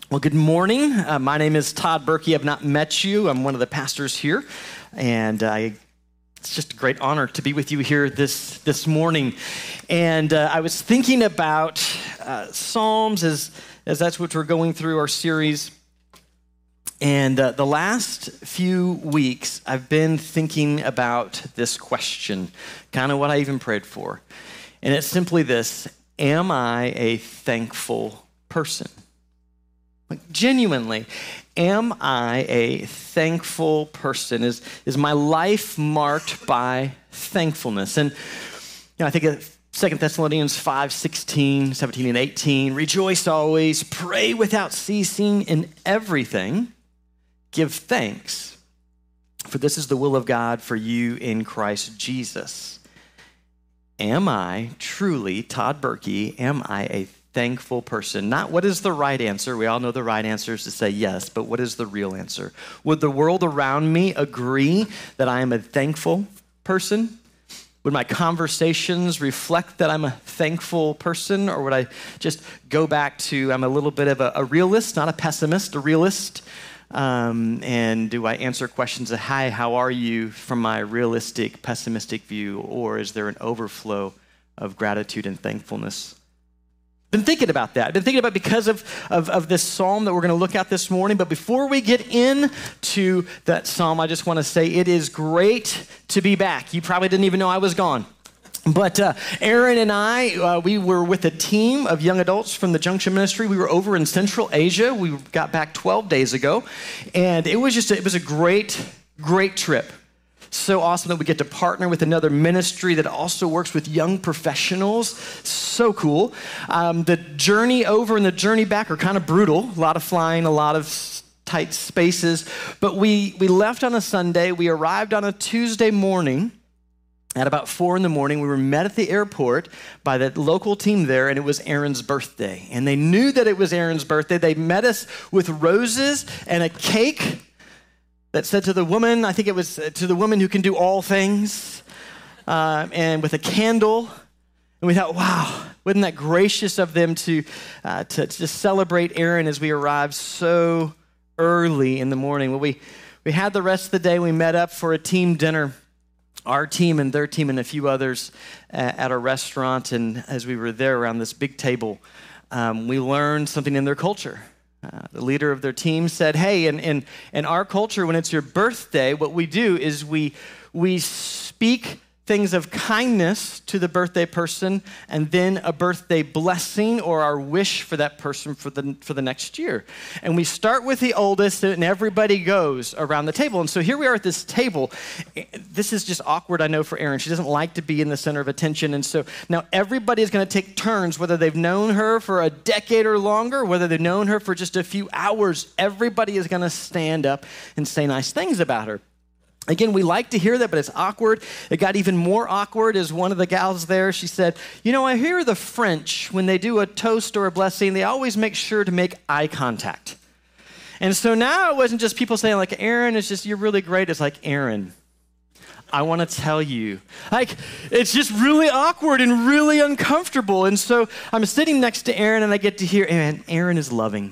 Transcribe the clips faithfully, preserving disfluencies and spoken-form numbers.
Well, good morning. Uh, my name is Todd Berkey. I've not met you. I'm one of the pastors here, and I, it's just a great honor to be with you here this, this morning. And uh, I was thinking about uh, Psalms as, as that's what we're going through our series. And uh, the last few weeks, I've been thinking about this question, kind of what I even prayed for. And it's simply this: am I a thankful person? Like, genuinely, am I a thankful person? Is, is my life marked by thankfulness? And you know, I think of Second Thessalonians five, sixteen, seventeen, and eighteen. Rejoice always, pray without ceasing, in everything give thanks, for this is the will of God for you in Christ Jesus. Am I truly, Todd Berkey, am I a thankful person? Not what is the right answer. We all know the right answer is to say yes, but what is the real answer? Would the world around me agree that I am a thankful person? Would my conversations reflect that I'm a thankful person? Or would I just go back to, I'm a little bit of a, a realist, not a pessimist, a realist? Um, and do I answer questions of, hi, how are you, from my realistic, pessimistic view? Or is there an overflow of gratitude and thankfulness? Been thinking about that. I've been thinking about because of, of, of this psalm that we're going to look at this morning. But before we get into that psalm, I just want to say it is great to be back. You probably didn't even know I was gone. But uh, Aaron and I, uh, we were with a team of young adults from the Junction Ministry. We were over in Central Asia. We got back twelve days ago. And it was just, a, it was a great, great trip. So awesome that we get to partner with another ministry that also works with young professionals. So cool. Um, the journey over and the journey back are kind of brutal. A lot of flying, a lot of tight spaces. But we, we left on a Sunday. We arrived on a Tuesday morning. At about four in the morning, we were met at the airport by the local team there, and it was Aaron's birthday. And they knew that it was Aaron's birthday. They met us with roses and a cake that said to the woman, I think it was to the woman who can do all things, uh, and with a candle. And we thought, wow, wasn't that gracious of them to, uh, to, to just celebrate Aaron as we arrived so early in the morning. Well, we, we had the rest of the day. We met up for a team dinner, our team and their team and a few others uh, at a restaurant. And as we were there around this big table, um, we learned something in their culture. Uh, the leader of their team said, hey, in, in, in our culture, when it's your birthday, what we do is we, we speak things of kindness to the birthday person, and then a birthday blessing or our wish for that person for the, for the next year. And we start with the oldest, and everybody goes around the table. And so here we are at this table. This is just awkward, I know, for Erin. She doesn't like to be in the center of attention. And so now everybody is going to take turns, whether they've known her for a decade or longer, whether they've known her for just a few hours. Everybody is going to stand up and say nice things about her. Again, we like to hear that, but it's awkward. It got even more awkward as one of the gals there, she said, you know, I hear the French, when they do a toast or a blessing, they always make sure to make eye contact. And so now it wasn't just people saying like, Aaron, it's just, you're really great. It's like, Aaron, I want to tell you. Like, it's just really awkward and really uncomfortable. And so I'm sitting next to Aaron, and I get to hear, Aaron, Aaron is loving.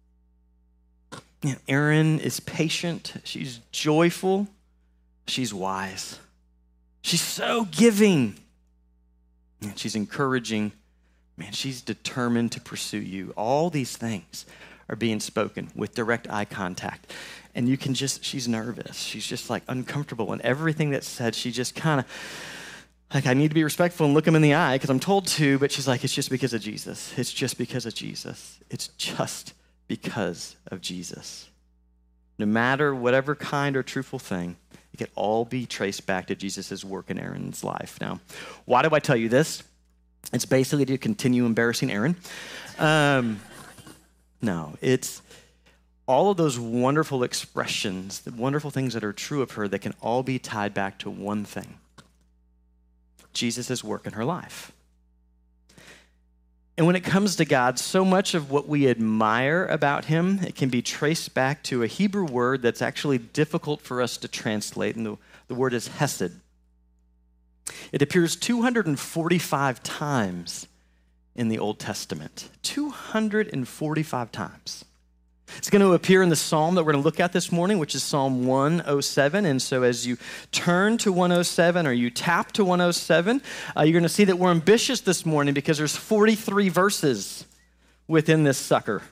Aaron is patient. She's joyful. She's wise. She's so giving. Man, she's encouraging. Man, she's determined to pursue you. All these things are being spoken with direct eye contact. And you can just, she's nervous. She's just like uncomfortable. And everything that's said, she just kind of, like, I need to be respectful and look him in the eye because I'm told to, but she's like, it's just because of Jesus. It's just because of Jesus. It's just because of Jesus. No matter whatever kind or truthful thing, it could all be traced back to Jesus' work in Aaron's life. Now, why do I tell you this? It's basically to continue embarrassing Aaron. Um, no, it's all of those wonderful expressions, the wonderful things that are true of her that can all be tied back to one thing: Jesus' work in her life. And when it comes to God, so much of what we admire about him, it can be traced back to a Hebrew word that's actually difficult for us to translate, and the, the word is hesed. It appears two hundred forty-five times in the Old Testament. two hundred forty-five times. It's going to appear in the psalm that we're going to look at this morning, which is Psalm one oh seven. And so as you turn to one oh seven or you tap to one oh seven, uh, you're going to see that we're ambitious this morning because there's forty-three verses within this sucker.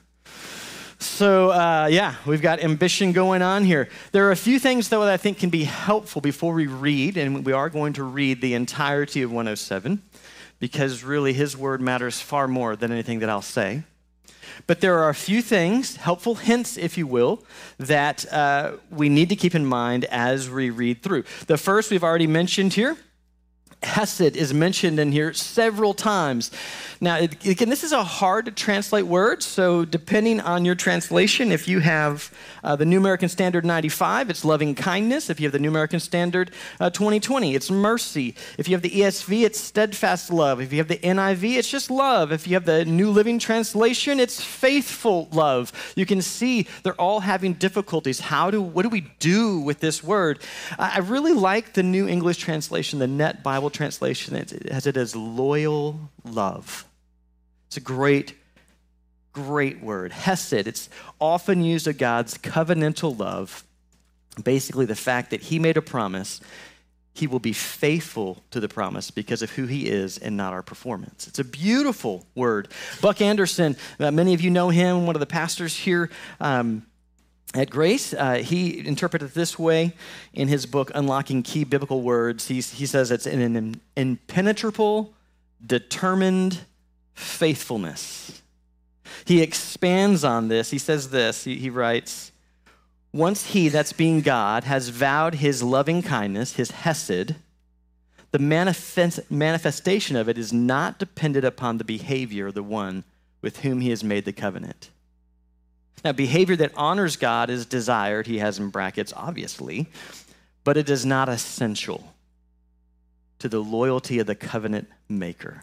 So uh, yeah, we've got ambition going on here. There are a few things, though, that I think can be helpful before we read, and we are going to read the entirety of one oh seven, because really his word matters far more than anything that I'll say. But there are a few things, helpful hints, if you will, that uh, we need to keep in mind as we read through. The first we've already mentioned here. Hesed is mentioned in here several times. Now, again, this is a hard to translate word, so depending on your translation, if you have uh, the New American Standard ninety-five, it's loving kindness. If you have the New American Standard uh, twenty twenty, it's mercy. If you have the E S V, it's steadfast love. If you have the N I V, it's just love. If you have the New Living Translation, it's faithful love. You can see they're all having difficulties. How do, what do we do with this word? I really like the New English Translation, the Net Bible Translation. It has it as loyal love. It's a great, great word. Hesed, it's often used of God's covenantal love. Basically, the fact that he made a promise, he will be faithful to the promise because of who he is and not our performance. It's a beautiful word. Buck Anderson, uh, many of you know him, one of the pastors here um, at Grace. Uh, he interpreted it this way in his book, Unlocking Key Biblical Words. He, he says it's an, an impenetrable, determined faithfulness. He expands on this. He says this, he, he writes, once he, that's being God, has vowed his loving kindness, his hesed, the manifest, manifestation of it is not dependent upon the behavior of the one with whom he has made the covenant. Now, behavior that honors God is desired, he has in brackets, obviously, but it is not essential to the loyalty of the covenant maker.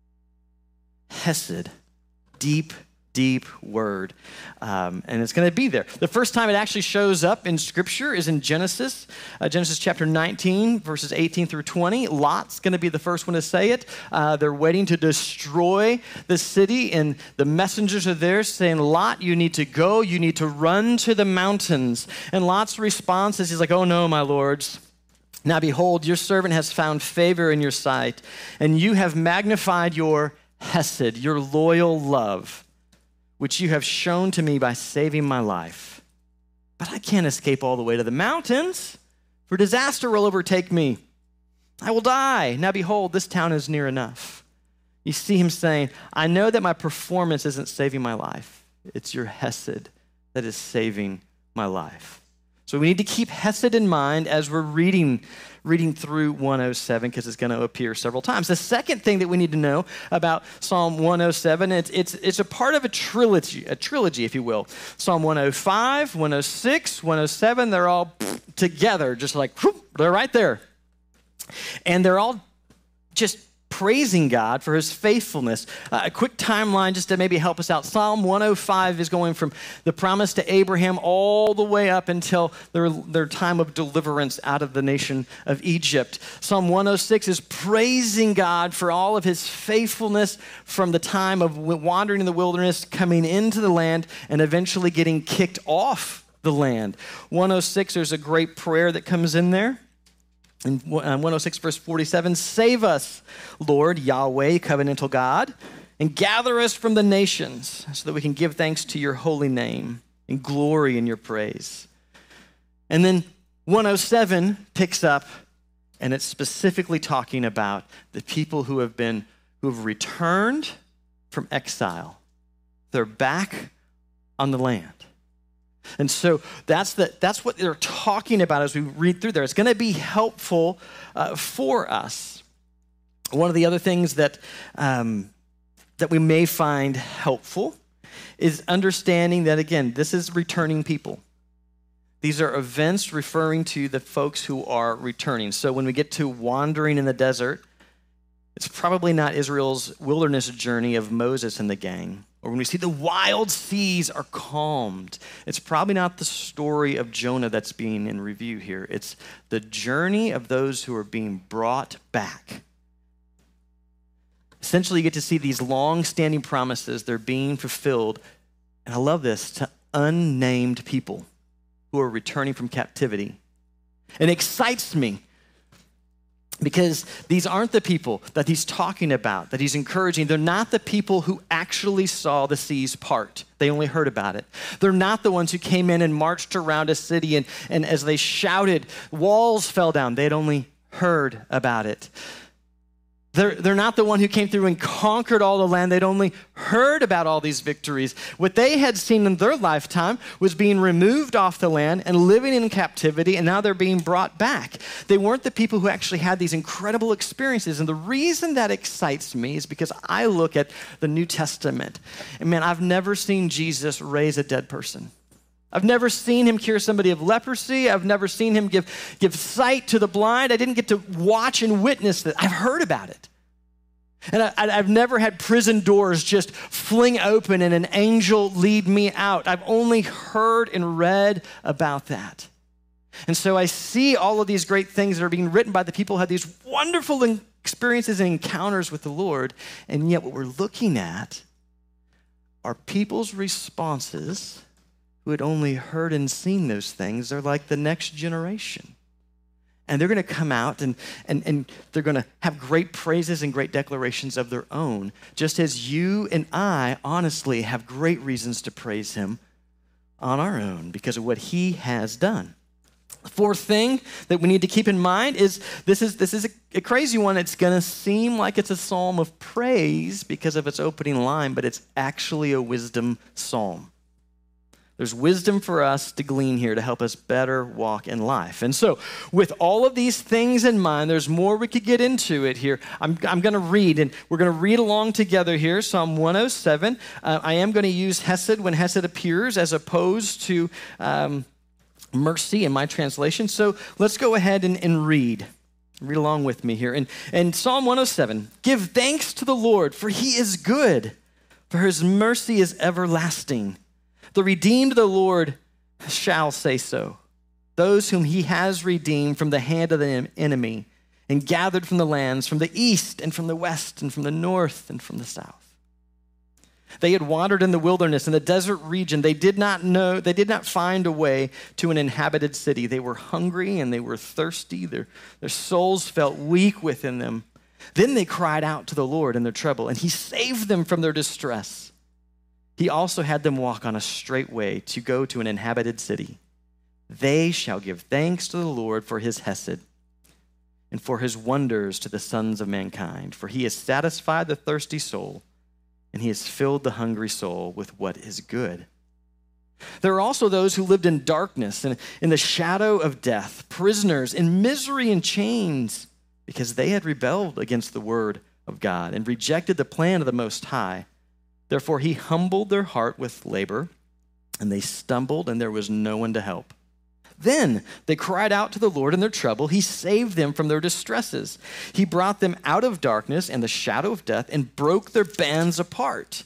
Hesed, deep, deep word, um, and it's going to be there. The first time it actually shows up in Scripture is in Genesis, uh, Genesis chapter nineteen, verses eighteen through twenty. Lot's going to be the first one to say it. Uh, they're waiting to destroy the city, and the messengers are there saying, Lot, you need to go, you need to run to the mountains. And Lot's response is, he's like, oh no, my lords. Now behold, your servant has found favor in your sight, and you have magnified your hesed, your loyal love, which you have shown to me by saving my life. But I can't escape all the way to the mountains, for disaster will overtake me. I will die. Now behold, this town is near enough. You see him saying, I know that my performance isn't saving my life. It's your hesed that is saving my life. So we need to keep hesed in mind as we're reading reading through one oh seven, because it's going to appear several times. The second thing that we need to know about Psalm one oh seven, it's, it's, it's a part of a trilogy, a trilogy, if you will. Psalm one oh five, one oh six, one oh seven, they're all together, just like, whoop, they're right there. And they're all just praising God for his faithfulness. Uh, a quick timeline just to maybe help us out. Psalm one oh five is going from the promise to Abraham all the way up until their, their time of deliverance out of the nation of Egypt. Psalm one oh six is praising God for all of his faithfulness from the time of wandering in the wilderness, coming into the land, and eventually getting kicked off the land. one oh six, there's a great prayer that comes in there. In one oh six, verse forty-seven, save us, Lord, Yahweh, covenantal God, and gather us from the nations so that we can give thanks to your holy name and glory in your praise. And then one oh seven picks up, and it's specifically talking about the people who have been, who have returned from exile. They're back on the land. And so that's the, that's what they're talking about as we read through there. It's going to be helpful uh, for us. One of the other things that, um, that we may find helpful is understanding that, again, this is returning people. These are events referring to the folks who are returning. So when we get to wandering in the desert, it's probably not Israel's wilderness journey of Moses and the gang. Or when we see the wild seas are calmed, it's probably not the story of Jonah that's being in review here. It's the journey of those who are being brought back. Essentially, you get to see these long-standing promises. They're being fulfilled. And I love this, to unnamed people who are returning from captivity. And it excites me because these aren't the people that he's talking about, that he's encouraging. They're not the people who actually saw the seas part. They only heard about it. They're not the ones who came in and marched around a city and, and as they shouted, walls fell down. They'd only heard about it. They're, they're not the one who came through and conquered all the land. They'd only heard about all these victories. What they had seen in their lifetime was being removed off the land and living in captivity, and now they're being brought back. They weren't the people who actually had these incredible experiences. And the reason that excites me is because I look at the New Testament, and man, I've never seen Jesus raise a dead person. I've never seen him cure somebody of leprosy. I've never seen him give, give sight to the blind. I didn't get to watch and witness that. I've heard about it. And I, I've never had prison doors just fling open and an angel lead me out. I've only heard and read about that. And so I see all of these great things that are being written by the people who had these wonderful experiences and encounters with the Lord. And yet what we're looking at are people's responses who had only heard and seen those things. They're like the next generation. And they're going to come out and, and, and they're going to have great praises and great declarations of their own, just as you and I honestly have great reasons to praise him on our own because of what he has done. The fourth thing that we need to keep in mind is this is, this is a, a crazy one. It's going to seem like it's a psalm of praise because of its opening line, but it's actually a wisdom psalm. There's wisdom for us to glean here to help us better walk in life. And so with all of these things in mind, there's more we could get into it here. I'm, I'm going to read, and we're going to read along together here, Psalm one oh seven. Uh, I am going to use Hesed when Hesed appears as opposed to um, mercy in my translation. So let's go ahead and, and read. Read along with me here. And, and Psalm one oh seven, give thanks to the Lord, for he is good, for his mercy is everlasting. The redeemed of the Lord shall say so. Those whom he has redeemed from the hand of the enemy and gathered from the lands, from the east and from the west and from the north and from the south. They had wandered in the wilderness, in the desert region. They did not know, they did not find a way to an inhabited city. They were hungry and they were thirsty. Their, their souls felt weak within them. Then they cried out to the Lord in their trouble, and he saved them from their distress. He also had them walk on a straight way to go to an inhabited city. They shall give thanks to the Lord for his hesed and for his wonders to the sons of mankind. For he has satisfied the thirsty soul, and he has filled the hungry soul with what is good. There are also those who lived in darkness and in the shadow of death, prisoners in misery and chains, because they had rebelled against the word of God and rejected the plan of the Most High. Therefore, he humbled their heart with labor, and they stumbled, and there was no one to help. Then they cried out to the Lord in their trouble. He saved them from their distresses. He brought them out of darkness and the shadow of death and broke their bands apart.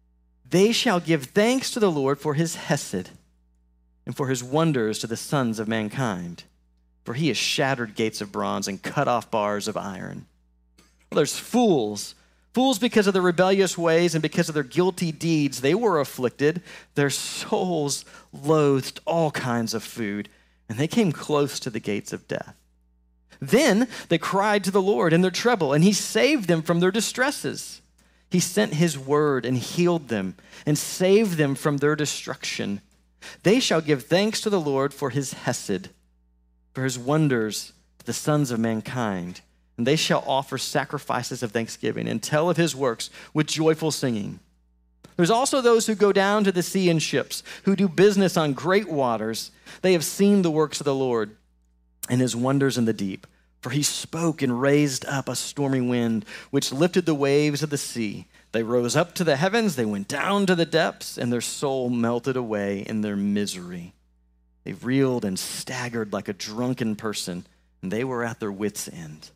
They shall give thanks to the Lord for his hesed and for his wonders to the sons of mankind. For he has shattered gates of bronze and cut off bars of iron. Well, there's fools. Fools because of their rebellious ways and because of their guilty deeds. They were afflicted. Their souls loathed all kinds of food, and they came close to the gates of death. Then they cried to the Lord in their trouble, and he saved them from their distresses. He sent his word and healed them and saved them from their destruction. They shall give thanks to the Lord for his hesed, for his wonders to the sons of mankind. And they shall offer sacrifices of thanksgiving and tell of his works with joyful singing. There's also those who go down to the sea in ships, who do business on great waters. They have seen the works of the Lord and his wonders in the deep. For he spoke and raised up a stormy wind, which lifted the waves of the sea. They rose up to the heavens, they went down to the depths, and their soul melted away in their misery. They reeled and staggered like a drunken person, and they were at their wits' end.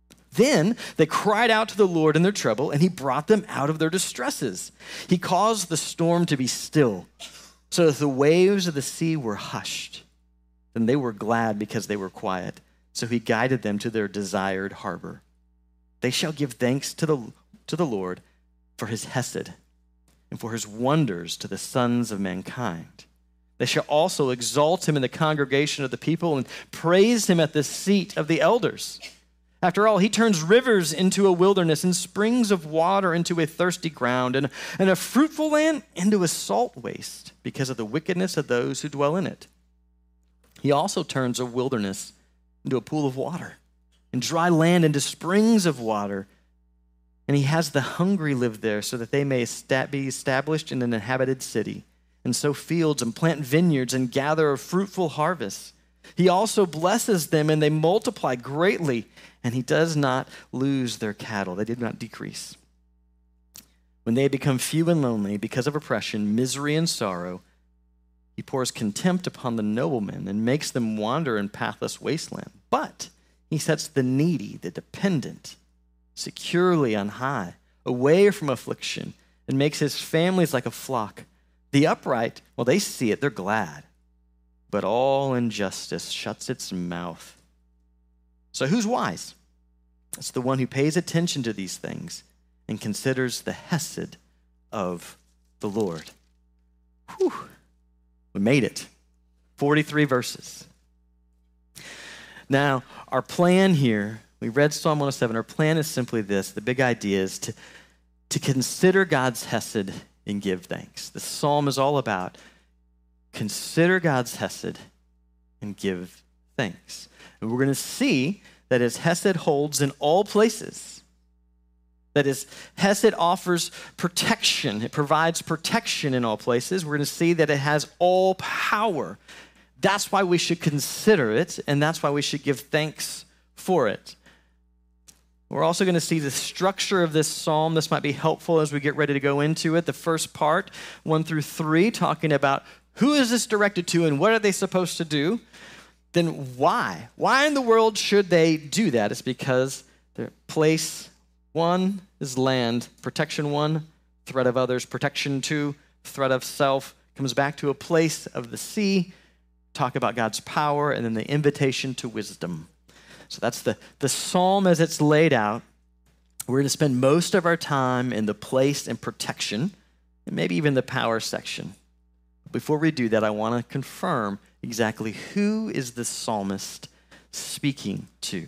Then they cried out to the Lord in their trouble, and he brought them out of their distresses. He caused the storm to be still, so that the waves of the sea were hushed. Then they were glad because they were quiet, so he guided them to their desired harbor. They shall give thanks to the, to the Lord for his hesed and for his wonders to the sons of mankind. They shall also exalt him in the congregation of the people and praise him at the seat of the elders. After all, he turns rivers into a wilderness and springs of water into a thirsty ground and, and a fruitful land into a salt waste because of the wickedness of those who dwell in it. He also turns a wilderness into a pool of water and dry land into springs of water. And he has the hungry live there so that they may be established in an inhabited city and sow fields and plant vineyards and gather a fruitful harvest. He also blesses them and they multiply greatly, and he does not lose their cattle. They did not decrease. When they become few and lonely because of oppression, misery, and sorrow, he pours contempt upon the noblemen and makes them wander in pathless wasteland. But he sets the needy, the dependent, securely on high, away from affliction, and makes his families like a flock. The upright, well, they see it, they're glad. But all injustice shuts its mouth. So who's wise? It's the one who pays attention to these things and considers the hesed of the Lord. Whew. We made it. forty-three verses. Now, our plan here, we read Psalm one oh seven. Our plan is simply this. The big idea is to, to consider God's hesed and give thanks. The psalm is all about consider God's hesed and give thanks. And we're going to see that his hesed holds in all places. That his hesed offers protection. It provides protection in all places. We're going to see that it has all power. That's why we should consider it, and that's why we should give thanks for it. We're also going to see the structure of this psalm. This might be helpful as we get ready to go into it. The first part, one through three, talking about who is this directed to and what are they supposed to do? Then why? Why in the world should they do that? It's because their place one is land, protection one, threat of others, protection two, threat of self, comes back to a place of the sea, talk about God's power, and then the invitation to wisdom. So that's the, the psalm as it's laid out. We're going to spend most of our time in the place and protection, and maybe even the power section. Before we do that, I want to confirm exactly who is the psalmist speaking to.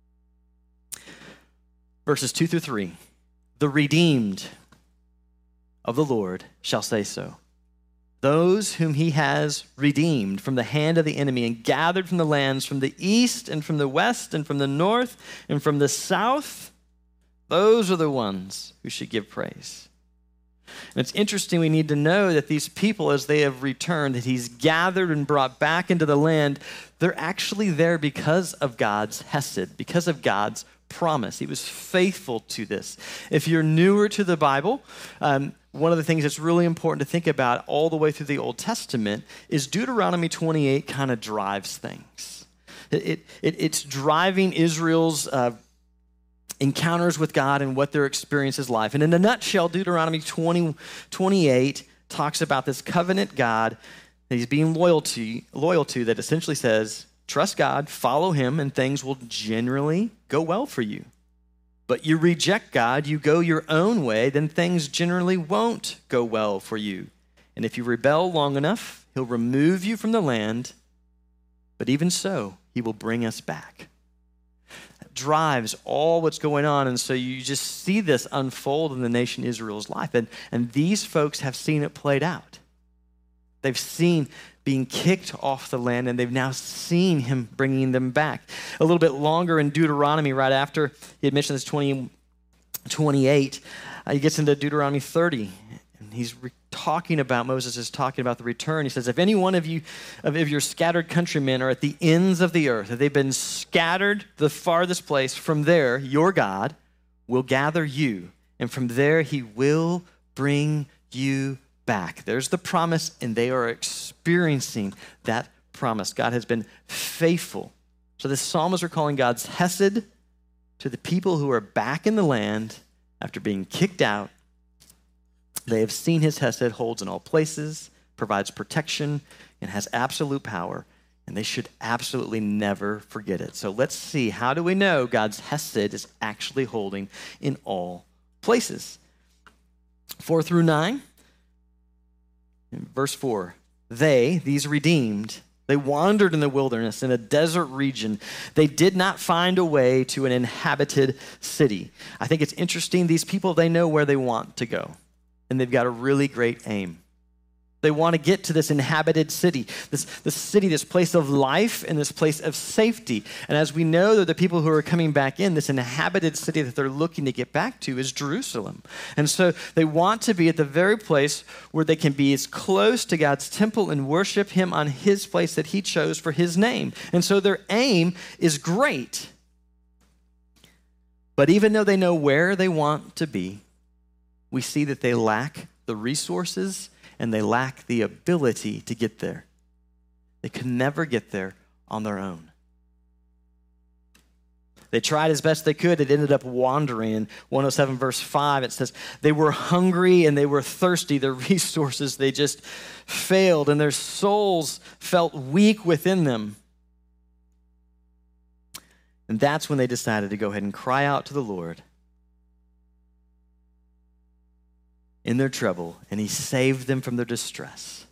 Verses two through three, the redeemed of the Lord shall say so. Those whom he has redeemed from the hand of the enemy and gathered from the lands from the east and from the west and from the north and from the south, those are the ones who should give praise. And it's interesting, we need to know that these people, as they have returned, that he's gathered and brought back into the land, they're actually there because of God's hesed, because of God's promise. He was faithful to this. If you're newer to the Bible, um, one of the things that's really important to think about all the way through the Old Testament is Deuteronomy twenty-eight kind of drives things. It, it, it's driving Israel's uh, encounters with God and what their experience is like. And in a nutshell, Deuteronomy twenty, twenty-eight talks about this covenant God that he's being loyal to, loyal to that essentially says, trust God, follow him, and things will generally go well for you. But you reject God, you go your own way, then things generally won't go well for you. And if you rebel long enough, he'll remove you from the land, but even so, he will bring us back. That drives all what's going on, and so you just see this unfold in the nation Israel's life, and, and these folks have seen it played out. They've seen being kicked off the land, and they've now seen him bringing them back. A little bit longer in Deuteronomy, right after he had mentioned this twenty, twenty-eight, uh, he gets into Deuteronomy thirty, and he's re- talking about, Moses is talking about the return. He says, if any one of you, of, of your scattered countrymen are at the ends of the earth, if they've been scattered to the farthest place, from there your God will gather you, and from there he will bring you back. There's the promise, and they are experiencing that promise. God has been faithful. So the psalmists are calling God's hesed to the people who are back in the land after being kicked out. They have seen his hesed holds in all places, provides protection, and has absolute power, and they should absolutely never forget it. So let's see, how do we know God's hesed is actually holding in all places? Four through nine. In verse four, They, these redeemed, they wandered in the wilderness in a desert region. They did not find a way to an inhabited city. I think it's interesting. These people, they know where they want to go, and they've got a really great aim. They want to get to this inhabited city, this, this city, this place of life and this place of safety. And as we know, that the people who are coming back in, this inhabited city that they're looking to get back to is Jerusalem. And so they want to be at the very place where they can be as close to God's temple and worship him on his place that he chose for his name. And so their aim is great. But even though they know where they want to be, we see that they lack the resources and they lack the ability to get there. They could never get there on their own. They tried as best they could. It ended up wandering. In one oh seven verse five, it says, they were hungry and they were thirsty. Their resources, they just failed, and their souls felt weak within them. And that's when they decided to go ahead and cry out to the Lord in their trouble, and he saved them from their distress.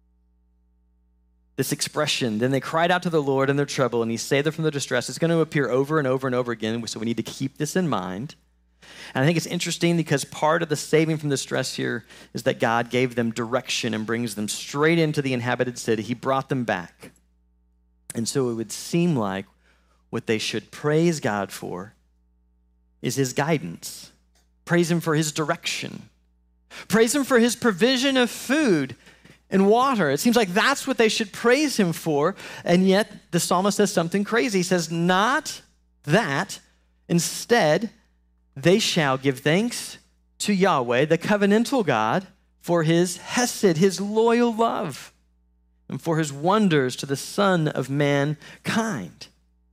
This expression, then they cried out to the Lord in their trouble, and he saved them from their distress, it's going to appear over and over and over again, so we need to keep this in mind. And I think it's interesting because part of the saving from distress here is that God gave them direction and brings them straight into the inhabited city. He brought them back. And so it would seem like what they should praise God for is his guidance. Praise him for his direction. Praise him for his provision of food and water. It seems like that's what they should praise him for. And yet the psalmist says something crazy. He says, not that. Instead, they shall give thanks to Yahweh, the covenantal God, for his hesed, his loyal love, and for his wonders to the Son of mankind.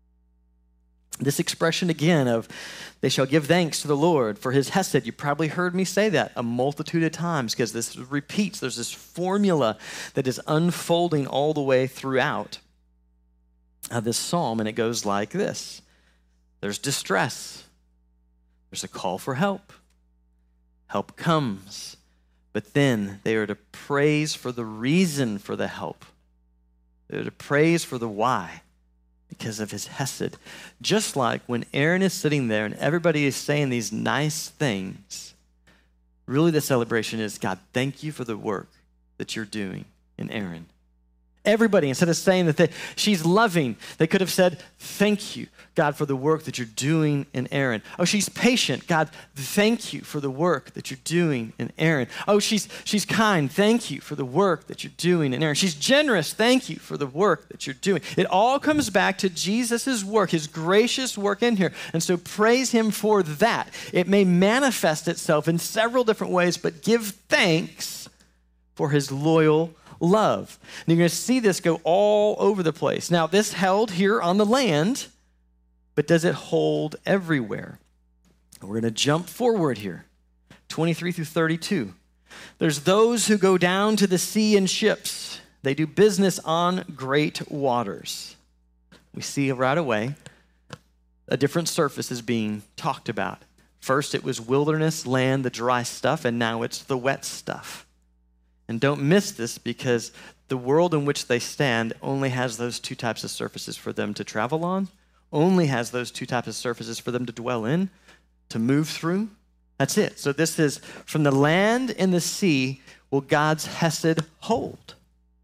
This expression again of they shall give thanks to the Lord for his hesed. You probably heard me say that a multitude of times because this repeats. There's this formula that is unfolding all the way throughout uh, this psalm, and it goes like this. There's distress. There's a call for help. Help comes. But then they are to praise for the reason for the help. They're to praise for the why. Because of his hesed. Just like when Aaron is sitting there and everybody is saying these nice things, really the celebration is, God, thank you for the work that you're doing in Aaron. Everybody, instead of saying that they, she's loving, they could have said, thank you, God, for the work that you're doing in Aaron. Oh, she's patient. God, thank you for the work that you're doing in Aaron. Oh, she's she's kind. Thank you for the work that you're doing in Aaron. She's generous. Thank you for the work that you're doing. It all comes back to Jesus' work, his gracious work in here. And so praise him for that. It may manifest itself in several different ways, but give thanks for his loyal love. And you're going to see this go all over the place. Now, this held here on the land, but does it hold everywhere? We're going to jump forward here, twenty-three through thirty-two. There's those who go down to the sea in ships. They do business on great waters. We see right away a different surface is being talked about. First, it was wilderness, land, the dry stuff, and now it's the wet stuff. And don't miss this because the world in which they stand only has those two types of surfaces for them to travel on, only has those two types of surfaces for them to dwell in, to move through. That's it. So this is from the land and the sea will God's hesed hold.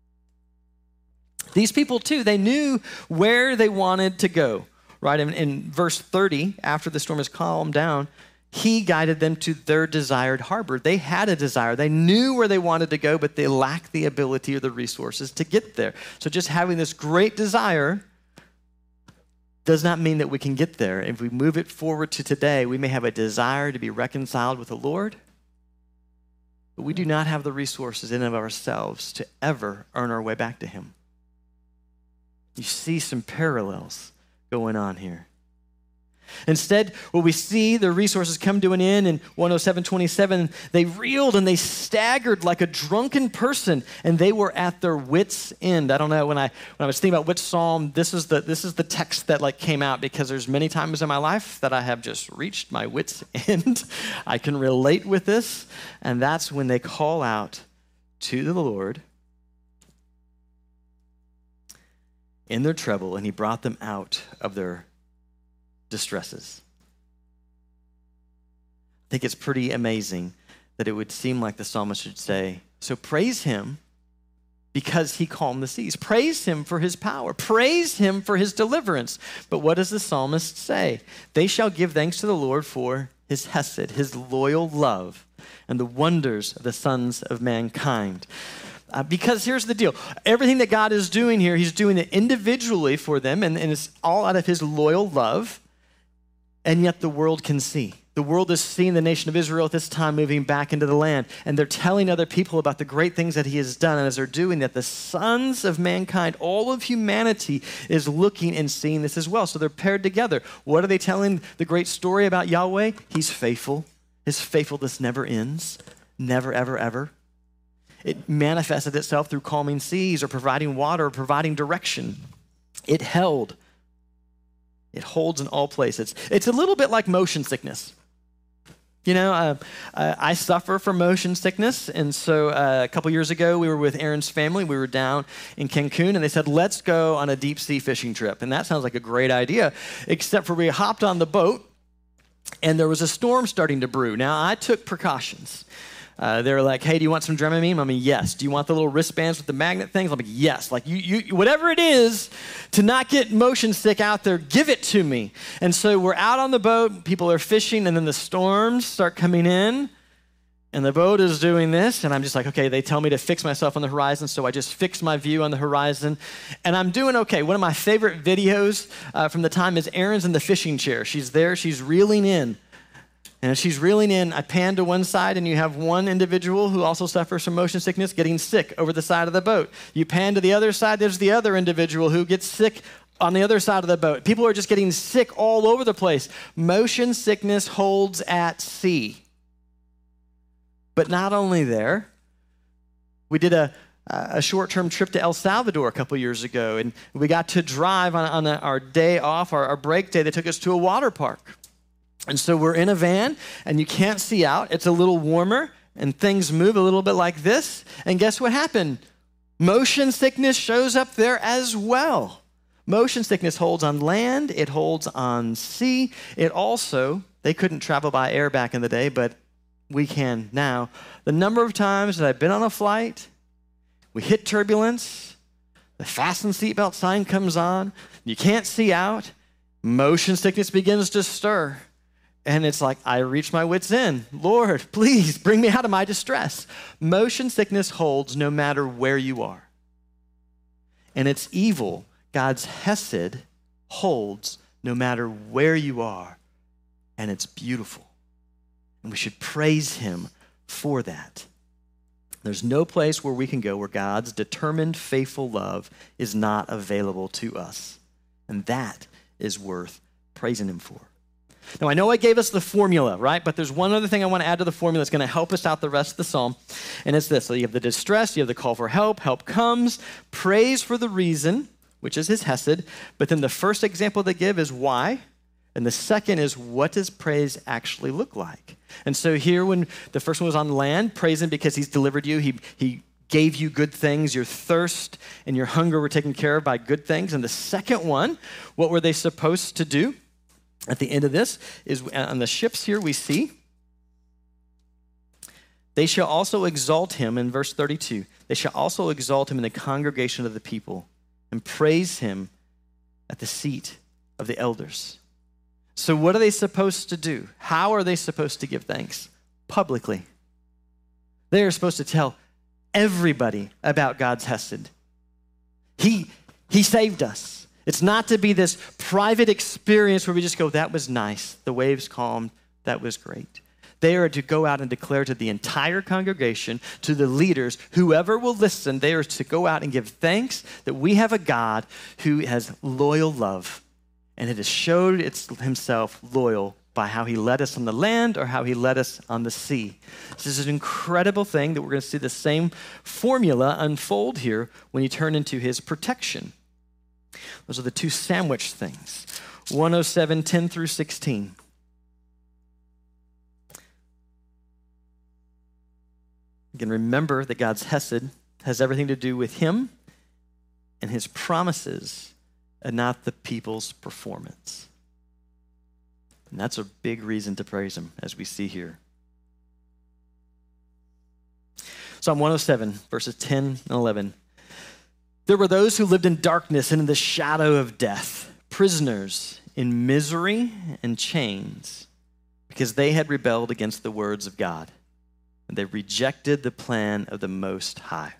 These people too, they knew where they wanted to go, right? In, in verse thirty, after the storm has calmed down, he guided them to their desired harbor. They had a desire. They knew where they wanted to go, but they lacked the ability or the resources to get there. So just having this great desire does not mean that we can get there. If we move it forward to today, we may have a desire to be reconciled with the Lord, but we do not have the resources in and of ourselves to ever earn our way back to him. You see some parallels going on here. Instead, what we see, the resources come to an end in one oh seven twenty-seven. They reeled and they staggered like a drunken person, and they were at their wits' end. I don't know, when I when I was thinking about which psalm, this is the this is the text that like came out because there's many times in my life that I have just reached my wits' end. I can relate with this, and that's when they call out to the Lord in their trouble, and he brought them out of their distresses. I think it's pretty amazing that it would seem like the psalmist should say, so praise him because he calmed the seas. Praise him for his power. Praise him for his deliverance. But what does the psalmist say? They shall give thanks to the Lord for his hesed, his loyal love, and the wonders of the sons of mankind. Uh, because here's the deal. Everything that God is doing here, he's doing it individually for them, and, and it's all out of his loyal love, and yet the world can see. The world is seeing the nation of Israel at this time moving back into the land, and they're telling other people about the great things that he has done. And as they're doing that, the sons of mankind, all of humanity is looking and seeing this as well. So they're paired together. What are they telling the great story about Yahweh? He's faithful. His faithfulness never ends, never, ever, ever. It manifested itself through calming seas or providing water or providing direction. It held. It holds in all places. It's a little bit like motion sickness. You know, uh, uh, I suffer from motion sickness, and so uh, a couple years ago, we were with Aaron's family. We were down in Cancun, and they said, let's go on a deep sea fishing trip. And that sounds like a great idea, except for we hopped on the boat, and there was a storm starting to brew. Now, I took precautions. Uh, they were like, hey, do you want some Dramamine? I mean, yes. Do you want the little wristbands with the magnet things? I'm like, yes. Like, you, you, whatever it is to not get motion sick out there, give it to me. And so we're out on the boat. People are fishing, and then the storms start coming in, and the boat is doing this, and I'm just like, okay, they tell me to fix myself on the horizon, so I just fix my view on the horizon, and I'm doing okay. One of my favorite videos uh, from the time is Erin's in the fishing chair. She's there. She's reeling in. And as she's reeling in, I pan to one side, and you have one individual who also suffers from motion sickness getting sick over the side of the boat. You pan to the other side, there's the other individual who gets sick on the other side of the boat. People are just getting sick all over the place. Motion sickness holds at sea. But not only there, we did a, a short-term trip to El Salvador a couple years ago, and we got to drive on, on a, our day off, our, our break day. They took us to a water park. And so we're in a van, and you can't see out. It's a little warmer, and things move a little bit like this. And guess what happened? Motion sickness shows up there as well. Motion sickness holds on land. It holds on sea. It also, they couldn't travel by air back in the day, but we can now. The number of times that I've been on a flight, we hit turbulence, the fasten seatbelt sign comes on, you can't see out, motion sickness begins to stir. And it's like, I reach my wits' end. Lord, please bring me out of my distress. Motion sickness holds no matter where you are. And it's evil. God's hesed holds no matter where you are. And it's beautiful. And we should praise him for that. There's no place where we can go where God's determined, faithful love is not available to us. And that is worth praising him for. Now, I know I gave us the formula, right? But there's one other thing I want to add to the formula that's going to help us out the rest of the psalm, and it's this. So you have the distress, you have the call for help, help comes, praise for the reason, which is his hesed, but then the first example they give is why, and the second is what does praise actually look like? And so here when the first one was on land, praise him because he's delivered you, he, he gave you good things, your thirst and your hunger were taken care of by good things. And the second one, what were they supposed to do? At the end of this is on the ships here we see, they shall also exalt him in verse thirty-two. They shall also exalt him in the congregation of the people and praise him at the seat of the elders. So what are they supposed to do? How are they supposed to give thanks? Publicly. They are supposed to tell everybody about God's hesed. He, he saved us. It's not to be this private experience where we just go, that was nice. The waves calmed. That was great. They are to go out and declare to the entire congregation, to the leaders, whoever will listen, they are to go out and give thanks that we have a God who has loyal love. And it has showed it's himself loyal by how he led us on the land or how he led us on the sea. This is an incredible thing that we're going to see the same formula unfold here when you turn into his protection. Those are the two sandwich things. one oh seven, ten through sixteen. Again, remember that God's hesed has everything to do with him and his promises and not the people's performance. And that's a big reason to praise him, as we see here. Psalm one oh seven, verses ten and eleven. There were those who lived in darkness and in the shadow of death, prisoners in misery and chains, because they had rebelled against the words of God, and they rejected the plan of the Most High.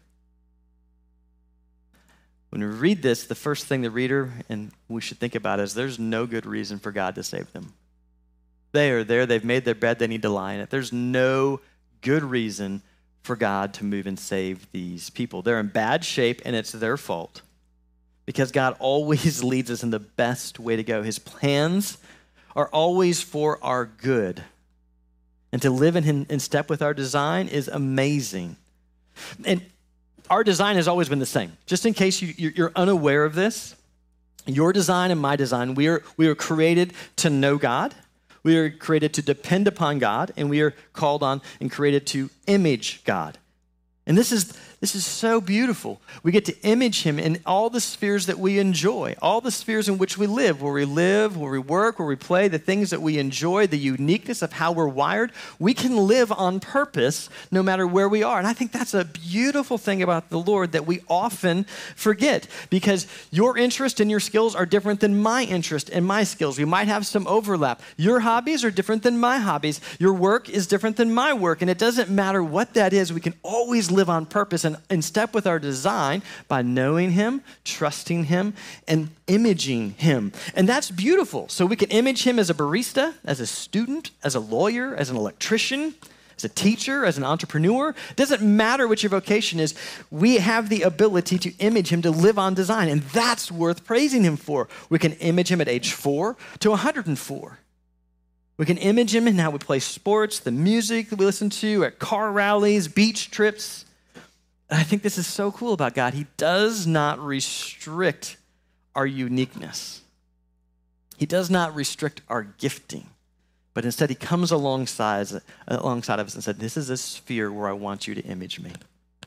When we read this, the first thing the reader and we should think about is there's no good reason for God to save them. They are there, they've made their bed, they need to lie in it. There's no good reason for God to move and save these people. They're in bad shape, and it's their fault, because God always leads us in the best way to go. His plans are always for our good, and to live in, in step with our design is amazing. And our design has always been the same. Just in case you, you're unaware of this, your design and my design, we are, we are created to know God. We are created to depend upon God, and we are called on and created to image God. And this is this is so beautiful. We get to image him in all the spheres that we enjoy, all the spheres in which we live, where we live, where we work, where we play, the things that we enjoy, the uniqueness of how we're wired. We can live on purpose no matter where we are. And I think that's a beautiful thing about the Lord that we often forget, because your interest and your skills are different than my interest and my skills. We might have some overlap. Your hobbies are different than my hobbies. Your work is different than my work. And it doesn't matter what that is. We can always live on purpose and in step with our design by knowing him, trusting him, and imaging him. And that's beautiful. So we can image him as a barista, as a student, as a lawyer, as an electrician, as a teacher, as an entrepreneur. It doesn't matter what your vocation is. We have the ability to image him, to live on design, and that's worth praising him for. We can image him at age four to one hundred four. We can image him in how we play sports, the music that we listen to, at car rallies, beach trips. And I think this is so cool about God. He does not restrict our uniqueness. He does not restrict our gifting, but instead he comes alongside, alongside of us and said, this is a sphere where I want you to image me.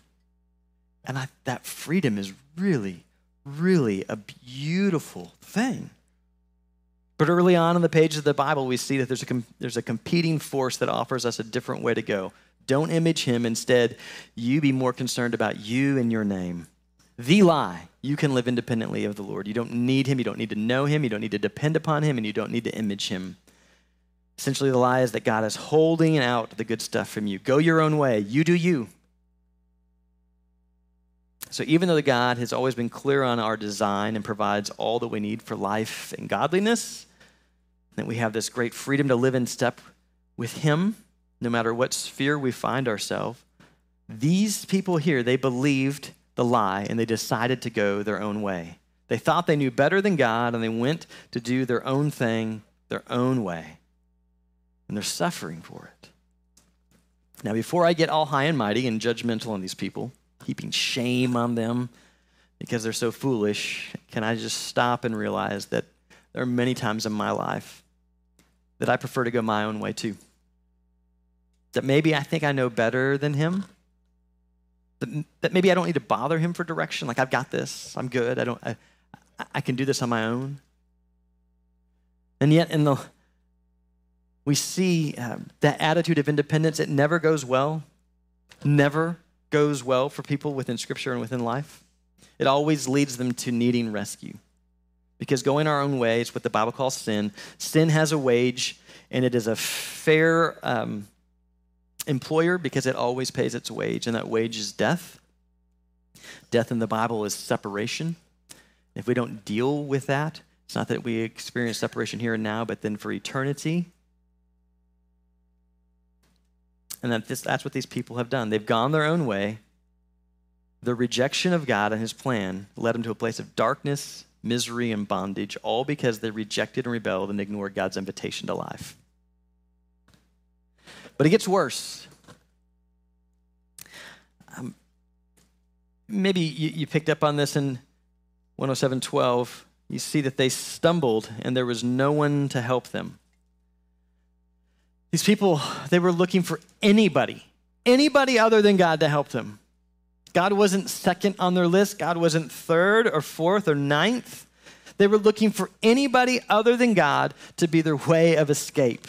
And I, that freedom is really, really a beautiful thing. But early on in the pages of the Bible, we see that there's a, there's a competing force that offers us a different way to go. Don't image him. Instead, you be more concerned about you and your name. The lie, you can live independently of the Lord. You don't need him. You don't need to know him. You don't need to depend upon him, and you don't need to image him. Essentially, the lie is that God is holding out the good stuff from you. Go your own way. You do you. So even though the God has always been clear on our design and provides all that we need for life and godliness, that we have this great freedom to live in step with him, no matter what sphere we find ourselves, these people here, they believed the lie and they decided to go their own way. They thought they knew better than God, and they went to do their own thing, their own way. And they're suffering for it. Now, before I get all high and mighty and judgmental on these people, heaping shame on them because they're so foolish, can I just stop and realize that there are many times in my life that I prefer to go my own way too. That maybe I think I know better than him. That, that maybe I don't need to bother him for direction. Like, I've got this. I'm good. I don't. I, I can do this on my own. And yet, in the we see um, that attitude of independence. It never goes well. Never goes well for people within Scripture and within life. It always leads them to needing rescue, because going our own way is what the Bible calls sin. Sin has a wage, and it is a fair Um, employer because it always pays its wage, and that wage is death. Death in the Bible is separation. If we don't deal with that, it's not that we experience separation here and now, but then for eternity. And that this, that's what these people have done. They've gone their own way. The rejection of God and his plan led them to a place of darkness, misery, and bondage, all because they rejected and rebelled and ignored God's invitation to life. But it gets worse. Um, maybe you, you picked up on this in one oh seven twelve. You see that they stumbled and there was no one to help them. These people, they were looking for anybody, anybody other than God to help them. God wasn't second on their list. God wasn't third or fourth or ninth. They were looking for anybody other than God to be their way of escape.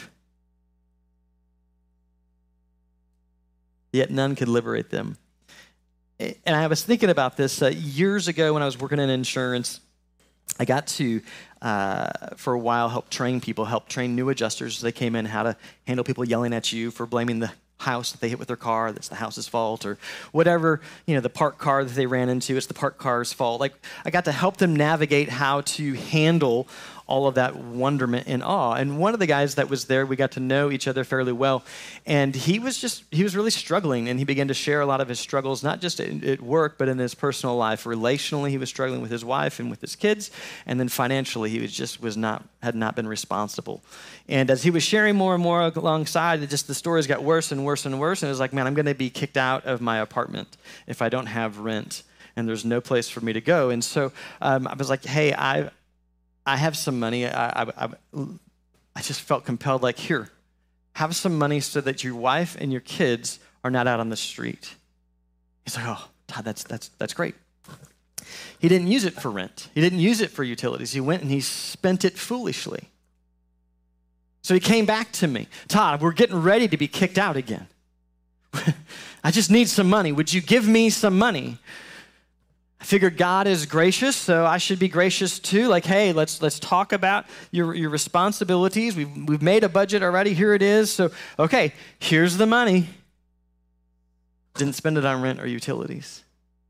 Yet none could liberate them. And I was thinking about this uh, years ago when I was working in insurance. I got to, uh, for a while, help train people, help train new adjusters as they came in, how to handle people yelling at you for blaming the house that they hit with their car, that's the house's fault, or whatever, you know, the parked car that they ran into, it's the parked car's fault. Like, I got to help them navigate how to handle all of that wonderment and awe. And one of the guys that was there, we got to know each other fairly well, and he was just, he was really struggling, and he began to share a lot of his struggles, not just at, at work, but in his personal life. Relationally, he was struggling with his wife and with his kids, and then financially, he was just was not, had not been responsible. And as he was sharing more and more alongside, it just the stories got worse and worse and worse, and it was like, man, I'm gonna be kicked out of my apartment if I don't have rent, and there's no place for me to go. And so um, I was like, hey, I I have some money. I, I, I, I just felt compelled, like, here, have some money so that your wife and your kids are not out on the street. He's like, oh, Todd, that's, that's, that's great. He didn't use it for rent. He didn't use it for utilities. He went and he spent it foolishly. So he came back to me. Todd, we're getting ready to be kicked out again. I just need some money. Would you give me some money? I figured God is gracious, so I should be gracious too. Like, hey, let's let's talk about your, your responsibilities. We've, we've made a budget already. Here it is. So, okay, here's the money. Didn't spend it on rent or utilities.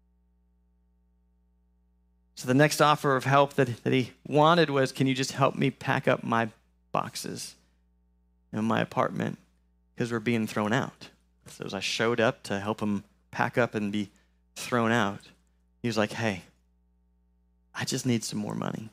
So the next offer of help that, that he wanted was, can you just help me pack up my boxes in my apartment because we're being thrown out. So as I showed up to help him pack up and be thrown out, he was like, hey, I just need some more money.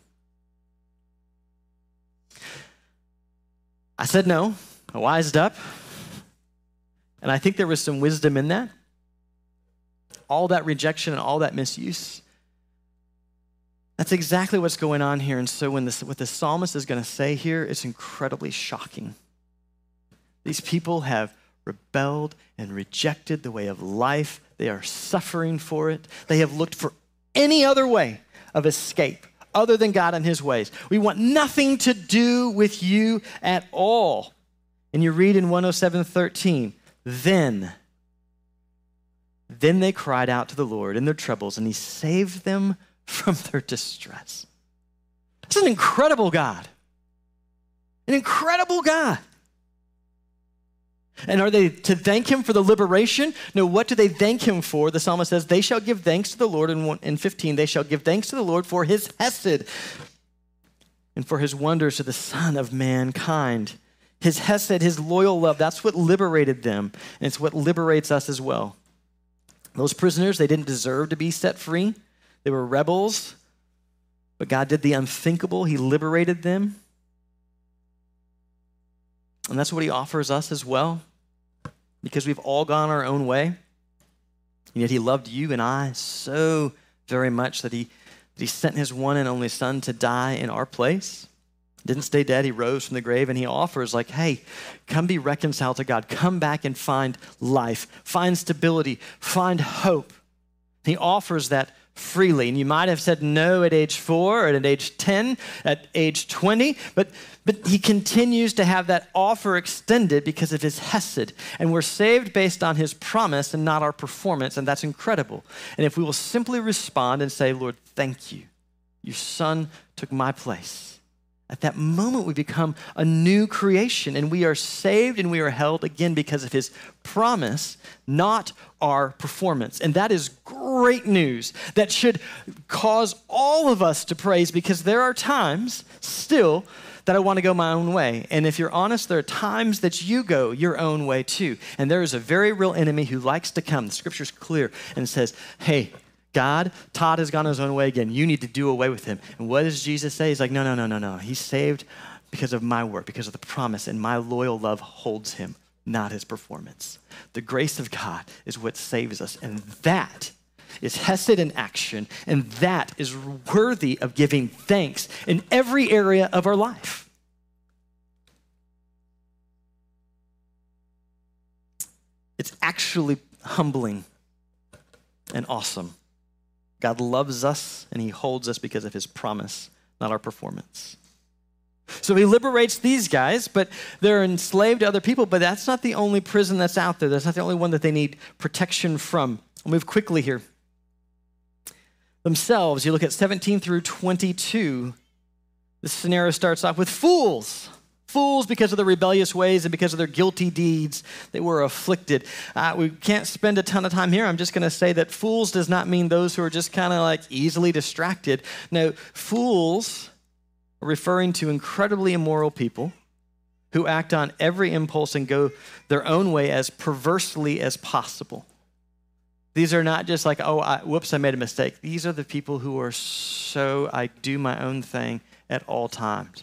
I said no. I wised up. And I think there was some wisdom in that. All that rejection and all that misuse. That's exactly what's going on here. And so when this, what the psalmist is going to say here, it's incredibly shocking. These people have rebelled and rejected the way of life. They are suffering for it. They have looked for any other way of escape other than God and his ways. We want nothing to do with you at all. And you read in one oh seven thirteen, then, then they cried out to the Lord in their troubles, and he saved them from their distress. It's an incredible God. An incredible God. And are they to thank him for the liberation? No, what do they thank him for? The psalmist says, they shall give thanks to the Lord. In fifteen, they shall give thanks to the Lord for his hesed and for his wonders to the Son of mankind. His hesed, his loyal love, that's what liberated them. And it's what liberates us as well. Those prisoners, they didn't deserve to be set free. They were rebels, but God did the unthinkable. He liberated them. And that's what he offers us as well, because we've all gone our own way. And yet he loved you and I so very much that he, that he sent his one and only Son to die in our place. Didn't stay dead. He rose from the grave, and he offers like, hey, come be reconciled to God. Come back and find life, find stability, find hope. He offers that freely. And you might have said no at age four, or at age ten, at age twenty, but, but he continues to have that offer extended because of his hesed. And we're saved based on his promise and not our performance, and that's incredible. And if we will simply respond and say, Lord, thank you. Your Son took my place. At that moment, we become a new creation, and we are saved and we are held again because of his promise, not our performance. And that is great news that should cause all of us to praise, because there are times still that I want to go my own way. And if you're honest, there are times that you go your own way too. And there is a very real enemy who likes to come. The scripture's clear and says, hey, God, Todd has gone his own way again. You need to do away with him. And what does Jesus say? He's like, no, no, no, no, no. He's saved because of my work, because of the promise, and my loyal love holds him, not his performance. The grace of God is what saves us, and that is hesed in action, and that is worthy of giving thanks in every area of our life. It's actually humbling and awesome. God loves us, and he holds us because of his promise, not our performance. So he liberates these guys, but they're enslaved to other people, but that's not the only prison that's out there. That's not the only one that they need protection from. I'll move quickly here. Themselves, you look at seventeen through twenty-two, this scenario starts off with fools. Fools because of their rebellious ways and because of their guilty deeds, they were afflicted. Uh, we can't spend a ton of time here. I'm just going to say that fools does not mean those who are just kind of like easily distracted. No, fools are referring to incredibly immoral people who act on every impulse and go their own way as perversely as possible. These are not just like, oh, I, whoops, I made a mistake. These are the people who are so, I do my own thing at all times.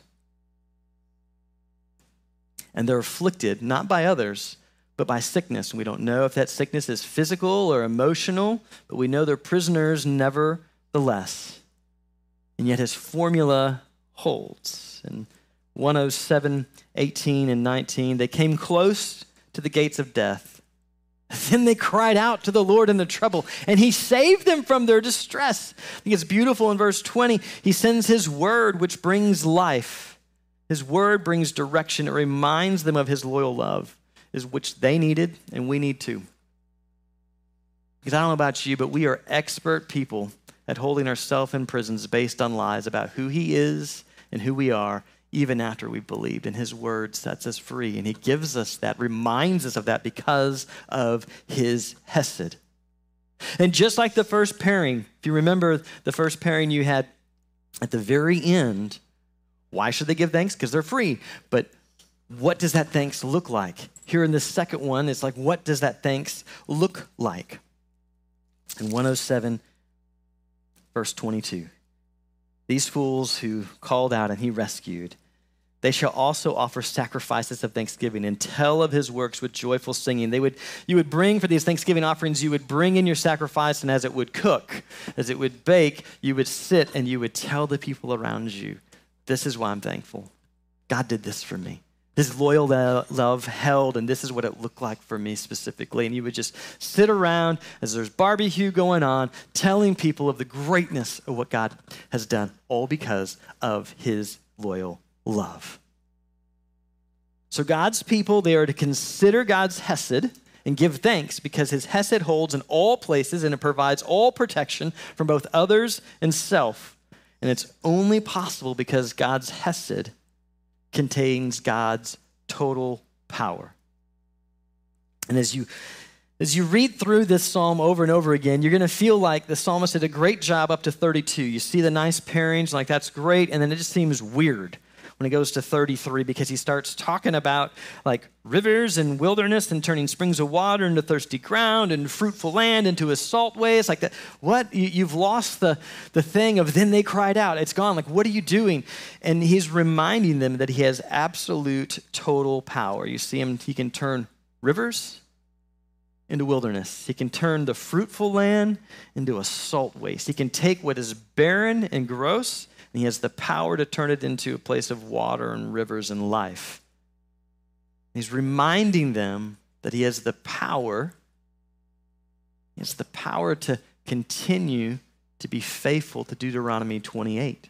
And they're afflicted, not by others, but by sickness. And we don't know if that sickness is physical or emotional, but we know they're prisoners nevertheless. And yet his formula holds. In one oh seven, eighteen and nineteen, they came close to the gates of death. Then they cried out to the Lord in their trouble, and he saved them from their distress. I think it's beautiful in verse twenty. He sends his word, which brings life. His word brings direction. It reminds them of his loyal love, is which they needed and we need too. Because I don't know about you, but we are expert people at holding ourselves in prisons based on lies about who he is and who we are, even after we've believed. And his word sets us free. And he gives us that, reminds us of that because of his hesed. And just like the first pairing, if you remember the first pairing you had at the very end, why should they give thanks? Because they're free. But what does that thanks look like? Here in the second one, it's like, what does that thanks look like? In one oh seven, verse twenty-two, these fools who called out and he rescued, they shall also offer sacrifices of thanksgiving and tell of his works with joyful singing. They would, you would bring for these thanksgiving offerings, you would bring in your sacrifice, and as it would cook, as it would bake, you would sit and you would tell the people around you, this is why I'm thankful. God did this for me. His loyal love held, and this is what it looked like for me specifically. And you would just sit around as there's barbecue going on, telling people of the greatness of what God has done, all because of his loyal love. So God's people, they are to consider God's hesed and give thanks because his hesed holds in all places and it provides all protection from both others and self. And it's only possible because God's hesed contains God's total power. And as you, as you read through this psalm over and over again, you're going to feel like the psalmist did a great job up to thirty-two. You see the nice pairings, like that's great, and then it just seems weird when it goes to thirty-three because he starts talking about like rivers and wilderness and turning springs of water into thirsty ground and fruitful land into a salt ways. Like that, what? You, you've lost the, the thing of then they cried out. It's gone. Like, what are you doing? And he's reminding them that he has absolute total power. You see him, he can turn rivers into wilderness. He can turn the fruitful land into a salt waste. He can take what is barren and gross, and he has the power to turn it into a place of water and rivers and life. He's reminding them that he has the power, he has the power to continue to be faithful to Deuteronomy twenty-eight.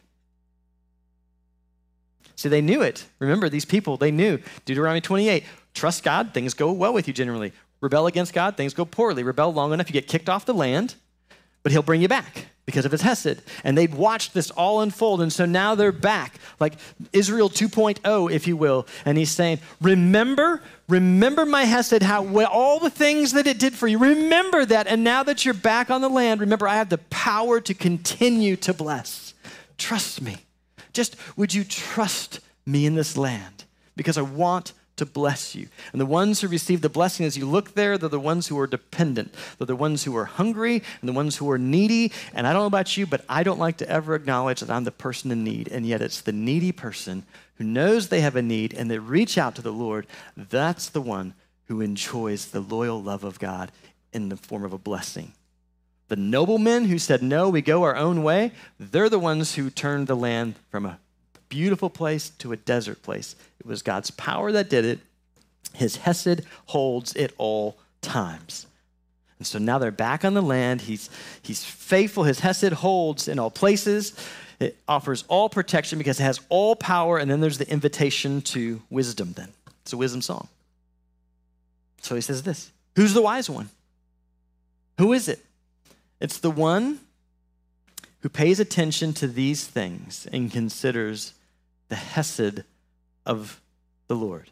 See, they knew it. Remember, these people, they knew Deuteronomy twenty-eight. Trust God, things go well with you generally. Rebel against God, things go poorly. Rebel long enough, you get kicked off the land, but he'll bring you back because of his hesed. And they'd watched this all unfold, and so now they're back, like Israel two point oh, if you will. And he's saying, remember, remember my hesed, how well, all the things that it did for you. Remember that, and now that you're back on the land, remember I have the power to continue to bless. Trust me. Just would you trust me in this land? Because I want to bless you. And the ones who receive the blessing, as you look there, they're the ones who are dependent. They're the ones who are hungry and the ones who are needy. And I don't know about you, but I don't like to ever acknowledge that I'm the person in need. And yet it's the needy person who knows they have a need and they reach out to the Lord. That's the one who enjoys the loyal love of God in the form of a blessing. The noblemen who said, no, we go our own way, they're the ones who turned the land from a beautiful place to a desert place. It was God's power that did it. His hesed holds at all times. And so now they're back on the land. He's, he's faithful. His hesed holds in all places. It offers all protection because it has all power. And then there's the invitation to wisdom then. It's a wisdom song. So he says this, who's the wise one? Who is it? It's the one who pays attention to these things and considers the hesed of the Lord.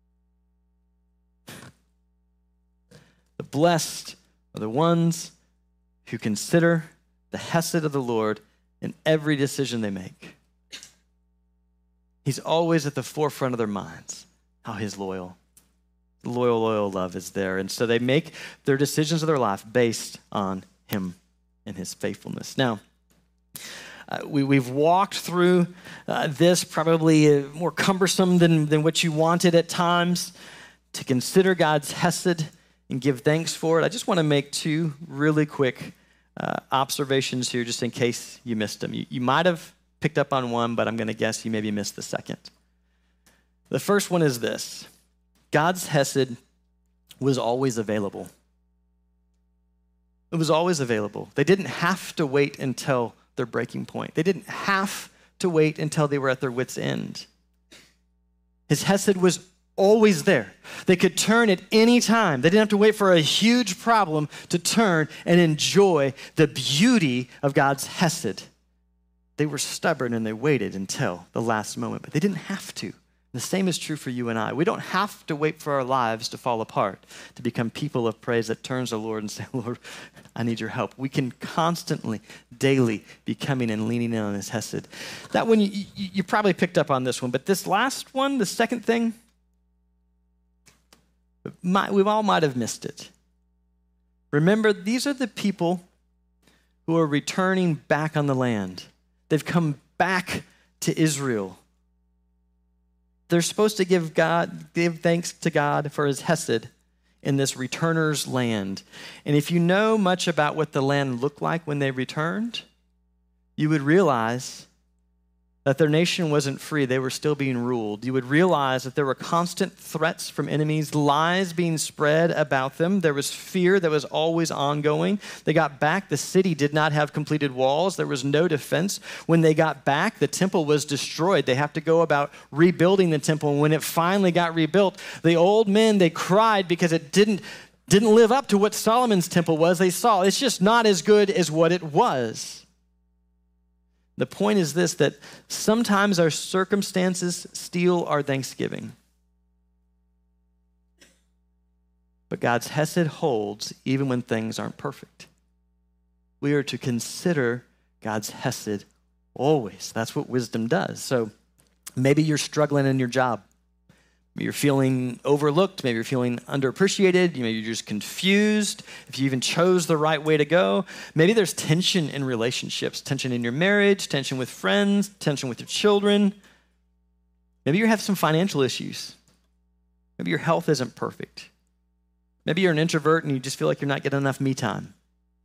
The blessed are the ones who consider the hesed of the Lord in every decision they make. He's always at the forefront of their minds, how his loyal, loyal, loyal love is there. And so they make their decisions of their life based on him and his faithfulness. Now, uh, we, we've walked through uh, this, probably uh, more cumbersome than, than what you wanted at times, to consider God's hesed and give thanks for it. I just want to make two really quick uh, observations here, just in case you missed them. You, you might have picked up on one, but I'm going to guess you maybe missed the second. The first one is this. God's hesed was always available. It was always available. They didn't have to wait until their breaking point. They didn't have to wait until they were at their wits' end. His hesed was always there. They could turn at any time. They didn't have to wait for a huge problem to turn and enjoy the beauty of God's hesed. They were stubborn and they waited until the last moment, but they didn't have to. The same is true for you and I. We don't have to wait for our lives to fall apart to become people of praise that turns to the Lord and say, Lord, I need your help. We can constantly, daily be coming and leaning in on his hesed. That one, you, you, you probably picked up on this one, but this last one, the second thing, might, we all might have missed it. Remember, these are the people who are returning back on the land. They've come back to Israel. They're supposed to give God, give thanks to God for his hesed in this returner's land. And if you know much about what the land looked like when they returned, you would realize that their nation wasn't free. They were still being ruled. You would realize that there were constant threats from enemies, lies being spread about them. There was fear that was always ongoing. They got back. The city did not have completed walls. There was no defense. When they got back, the temple was destroyed. They have to go about rebuilding the temple. And when it finally got rebuilt, the old men, they cried because it didn't, didn't live up to what Solomon's temple was. They saw it's just not as good as what it was. The point is this, that sometimes our circumstances steal our thanksgiving. But God's hesed holds even when things aren't perfect. We are to consider God's hesed always. That's what wisdom does. So maybe you're struggling in your job. Maybe you're feeling overlooked. Maybe you're feeling underappreciated. Maybe you're just confused if you even chose the right way to go. Maybe there's tension in relationships, tension in your marriage, tension with friends, tension with your children. Maybe you have some financial issues. Maybe your health isn't perfect. Maybe you're an introvert and you just feel like you're not getting enough me time.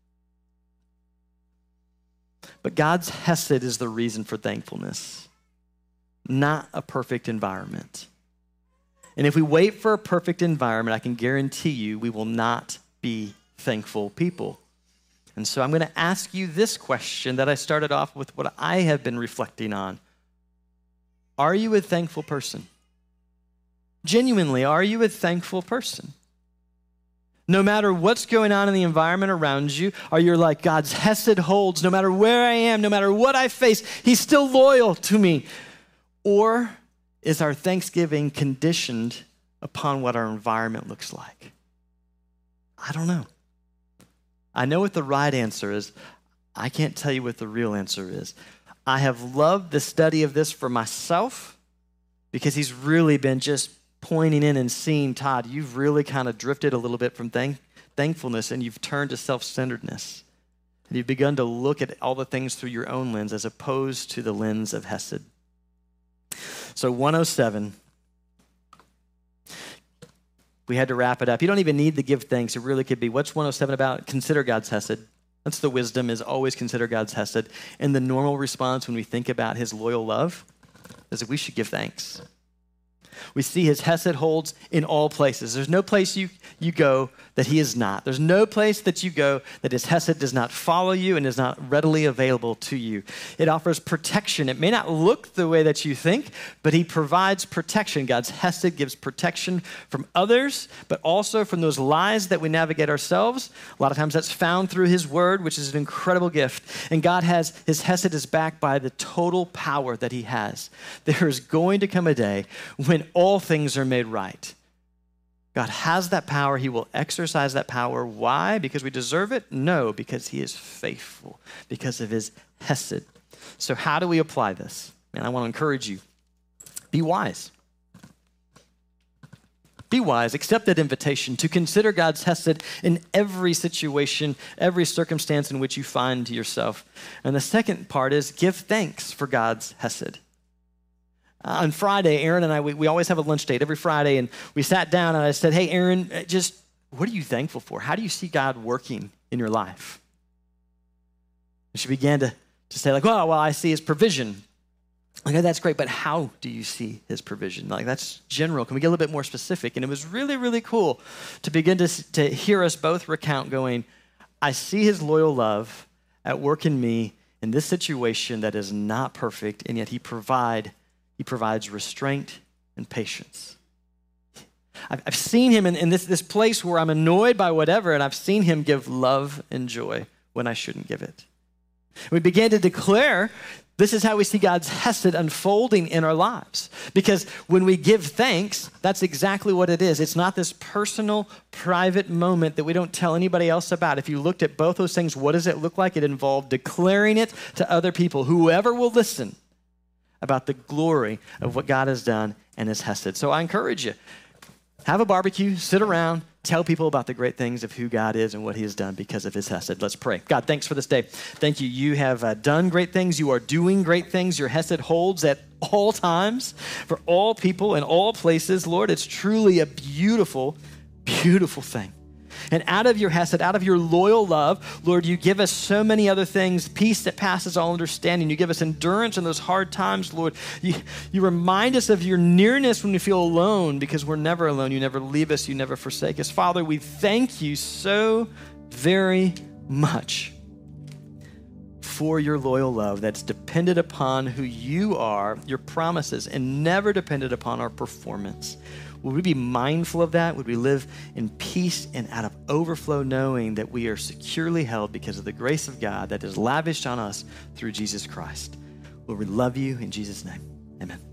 But God's hesed is the reason for thankfulness, not a perfect environment. And if we wait for a perfect environment, I can guarantee you we will not be thankful people. And so I'm going to ask you this question that I started off with, what I have been reflecting on. Are you a thankful person? Genuinely, are you a thankful person? No matter what's going on in the environment around you, are you like, God's hesed holds, no matter where I am, no matter what I face, he's still loyal to me? Or is our thanksgiving conditioned upon what our environment looks like? I don't know. I know what the right answer is. I can't tell you what the real answer is. I have loved the study of this for myself because he's really been just pointing in and seeing, Todd, you've really kind of drifted a little bit from thank- thankfulness and you've turned to self-centeredness. And you've begun to look at all the things through your own lens as opposed to the lens of hesed. So one oh seven, we had to wrap it up. You don't even need to give thanks. It really could be, what's one oh seven about? Consider God's hesed. That's the wisdom, is always consider God's hesed. And the normal response when we think about his loyal love is that we should give thanks. We see his hesed holds in all places. There's no place you, you go that he is not. There's no place that you go that his hesed does not follow you and is not readily available to you. It offers protection. It may not look the way that you think, but he provides protection. God's hesed gives protection from others, but also from those lies that we navigate ourselves. A lot of times that's found through his word, which is an incredible gift. And God has, his hesed is backed by the total power that he has. There is going to come a day when all things are made right. God has that power. He will exercise that power. Why? Because we deserve it? No, because he is faithful, because of his hesed. So how do we apply this? And I want to encourage you. Be wise. Be wise. Accept that invitation to consider God's hesed in every situation, every circumstance in which you find yourself. And the second part is give thanks for God's hesed. Uh, on Friday, Aaron and I, we, we always have a lunch date every Friday, and we sat down and I said, hey, Aaron, just what are you thankful for? How do you see God working in your life? And she began to, to say like, well, well, I see his provision. Okay, that's great, but how do you see his provision? Like, that's general. Can we get a little bit more specific? And it was really, really cool to begin to, to hear us both recount going, I see his loyal love at work in me in this situation that is not perfect, and yet he provide He provides restraint and patience. I've, I've seen him in, in this, this place where I'm annoyed by whatever, and I've seen him give love and joy when I shouldn't give it. We began to declare this is how we see God's hesed unfolding in our lives. Because when we give thanks, that's exactly what it is. It's not this personal, private moment that we don't tell anybody else about. If you looked at both those things, what does it look like? It involved declaring it to other people, whoever will listen, about the glory of what God has done and his hesed. So I encourage you, have a barbecue, sit around, tell people about the great things of who God is and what he has done because of his hesed. Let's pray. God, thanks for this day. Thank you. You have uh, done great things. You are doing great things. Your hesed holds at all times for all people in all places. Lord, it's truly a beautiful, beautiful thing. And out of your hesed, out of your loyal love, Lord, you give us so many other things, peace that passes all understanding. You give us endurance in those hard times, Lord. You, you remind us of your nearness when we feel alone, because we're never alone. You never leave us. You never forsake us. Father, we thank you so very much for your loyal love that's dependent upon who you are, your promises, and never dependent upon our performance. Would we be mindful of that? Would we live in peace and out of overflow, knowing that we are securely held because of the grace of God that is lavished on us through Jesus Christ? Lord, we love you in Jesus' name. Amen.